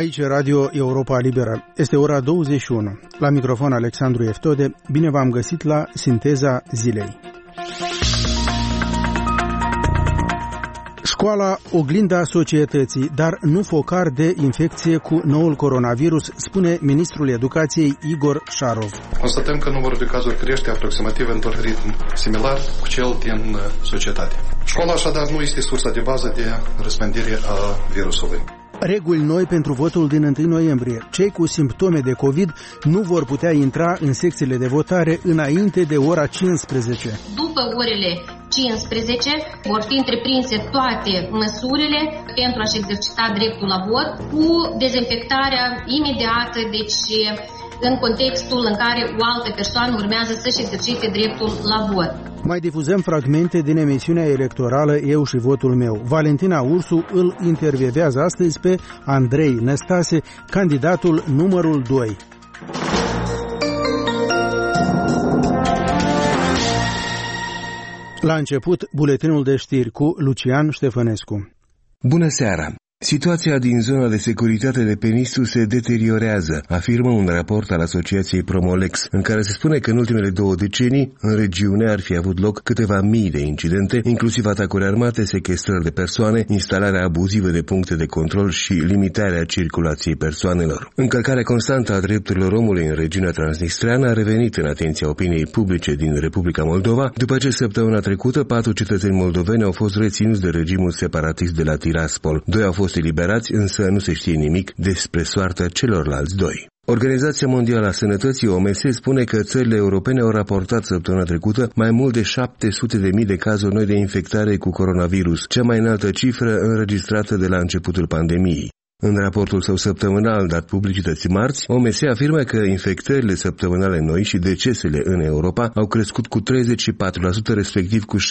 Aici Radio Europa Liberă. Este ora 21. La microfon Alexandru Eftode. Bine v-am găsit la Sinteza Zilei. Școala, oglinda societății, dar nu focar de infecție cu noul coronavirus, spune ministrul educației Igor Șarov. Constatăm că numărul de cazuri crește aproximativ într-un ritm similar cu cel din societate. Școala așadar nu este sursa de bază de răspândire a virusului. Reguli noi pentru votul din 1 noiembrie. Cei cu simptome de COVID nu vor putea intra în secțiile de votare înainte de ora 15. După orele 15 vor fi întreprinse toate măsurile pentru a-și exercita dreptul la vot cu dezinfectarea imediată, deci în contextul în care o altă persoană urmează să-și exercite dreptul la vot. Mai difuzăm fragmente din emisiunea electorală Eu și votul meu. Valentina Ursu îl intervievează astăzi pe Andrei Năstase, candidatul numărul 2. La început, buletinul de știri cu Lucian Ștefănescu. Bună seara! Situația din zona de securitate de pe Nistru se deteriorează, afirmă un raport al asociației Promolex, în care se spune că în ultimele 2 decenii, în regiune ar fi avut loc câteva mii de incidente, inclusiv atacuri armate, sechestrări de persoane, instalarea abuzivă de puncte de control și limitarea circulației persoanelor. Încălcarea constantă a drepturilor omului în regiunea transnistreană a revenit în atenția opiniei publice din Republica Moldova, după ce săptămâna trecută 4 cetățeni moldoveni au fost reținuți de regimul separatist de la Tiraspol. 2 au fost eliberați, însă nu se știe nimic despre soarta celorlalți 2. Organizația Mondială a Sănătății, OMS, spune că țările europene au raportat săptămâna trecută mai mult de 700.000 de cazuri noi de infectare cu coronavirus, cea mai înaltă cifră înregistrată de la începutul pandemiei. În raportul său săptămânal dat publicității marți, OMS afirmă că infectările săptămânale noi și decesele în Europa au crescut cu 34%, respectiv cu 16%.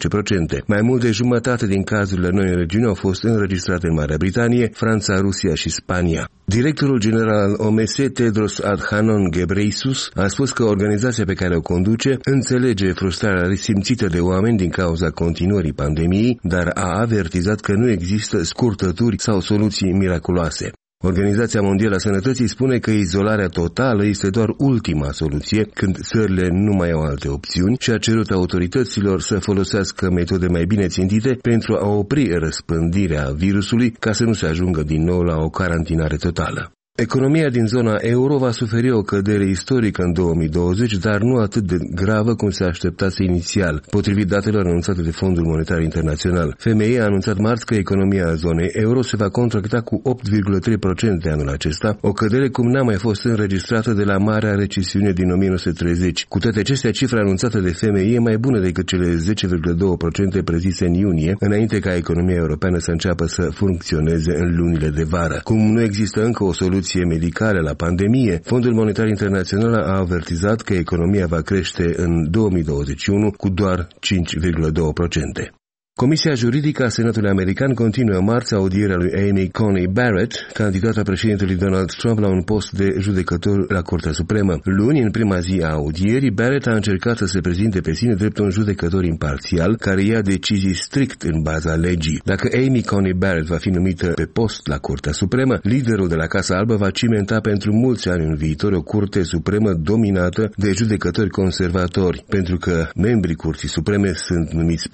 Mai mult de jumătate din cazurile noi în regiune au fost înregistrate în Marea Britanie, Franța, Rusia și Spania. Directorul general al OMS, Tedros Adhanom Ghebreyesus, a spus că organizația pe care o conduce înțelege frustrarea resimțită de oameni din cauza continuării pandemiei, dar a avertizat că nu există scurtături sau soluții miraculoase. Organizația Mondială a Sănătății spune că izolarea totală este doar ultima soluție când țările nu mai au alte opțiuni și a cerut autorităților să folosească metode mai bine țintite pentru a opri răspândirea virusului ca să nu se ajungă din nou la o carantinare totală. Economia din zona euro va suferi o cădere istorică în 2020, dar nu atât de gravă cum se așteptase inițial, potrivit datelor anunțate de Fondul Monetar Internațional. FMI a anunțat marți că economia zonei euro se va contracta cu 8,3% anul acesta, o cădere cum n-a mai fost înregistrată de la Marea Recesiune din 1930. Cu toate acestea, cifra anunțată de FMI e mai bună decât cele 10,2% prezise în iunie, înainte ca economia europeană să înceapă să funcționeze în lunile de vară. Cum nu există încă o soluție medicale la pandemie, Fondul Monetar Internațional a avertizat că economia va crește în 2021 cu doar 5,2%. Comisia juridică a Senatului American continuă marți audierea lui Amy Coney Barrett, candidata președintelui Donald Trump la un post de judecător la Curtea Supremă. Luni, în prima zi a audierii, Barrett a încercat să se prezinte pe sine drept un judecător imparțial care ia decizii strict în baza legii. Dacă Amy Coney Barrett va fi numită pe post la Curtea Supremă, liderul de la Casa Albă va cimenta pentru mulți ani în viitor o Curte Supremă dominată de judecători conservatori, pentru că membrii Curții Supreme sunt numiți